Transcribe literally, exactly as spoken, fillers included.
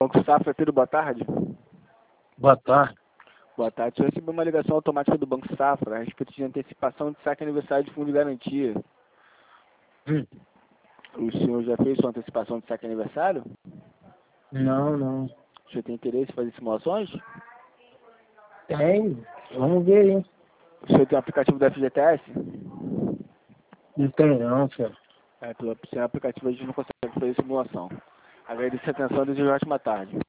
Banco Safra, Pedro, boa tarde. Boa tarde. Boa tarde. Eu recebi uma ligação automática do Banco Safra a respeito de antecipação de saque aniversário de fundo de garantia. Hum. O senhor já fez sua antecipação de saque aniversário? Não, não. O senhor tem interesse em fazer simulações? Tem. Vamos ver, hein? O senhor tem um aplicativo da F G T S? Não tem não, senhor. É, pelo sem aplicativo a gente não consegue fazer simulação. Agradeço a atenção e desejo uma ótima tarde.